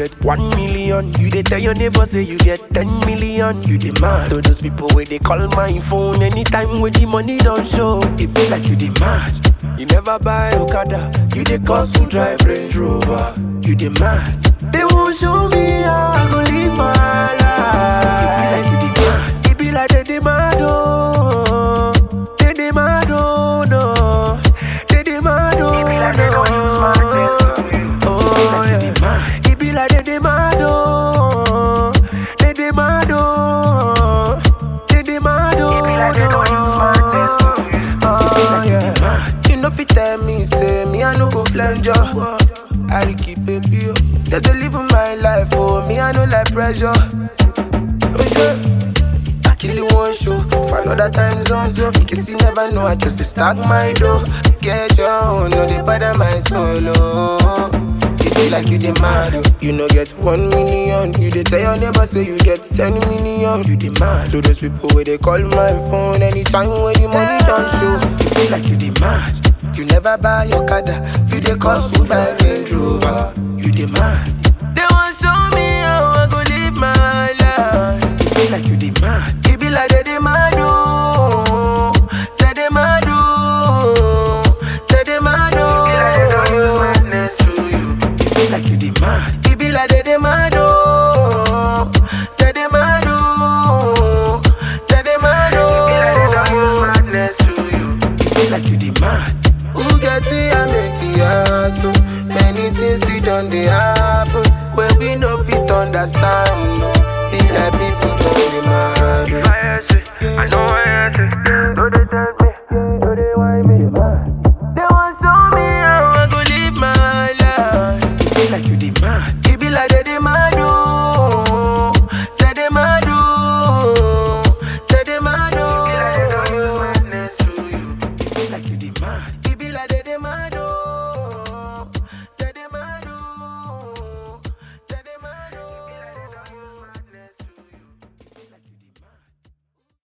get 1 million. You dey tell your neighbor say you get 10 million. You dey mad to those people where they call my phone anytime when the money don't show. It be like you dey mad. You never buy Okada, you dey cost to drive Range Rover. You dey mad. They won't show me how I go live my life. It be like you dey mad. It be like they demand, oh. They demand, oh, no. They demand, oh, no. It be like they don't use my test. Oh, yeah. It be like they demand, oh. They demand, oh. They demand, oh, it be like they don't use my test. Oh, yeah. You know, fit tell me, say, me, I no go flange you. I keep it pure. Just to live my life, oh, me, I no like pressure. Oh, yeah. I kill you one show for another time zone, so in case you never know, I just dey stack my dough. Get your own, no, they bother my solo. It be like you dey mad, oh. You no get 1 million. You dey tell your neighbor say you get 10 million. You dey mad to those people where they call my phone anytime when the money don't show. It be like you dey mad. You never buy your Okada, you dey cost to buy Range Rover. You dey mad. They want show me how I go live my life. It be like you dey mad. It be like they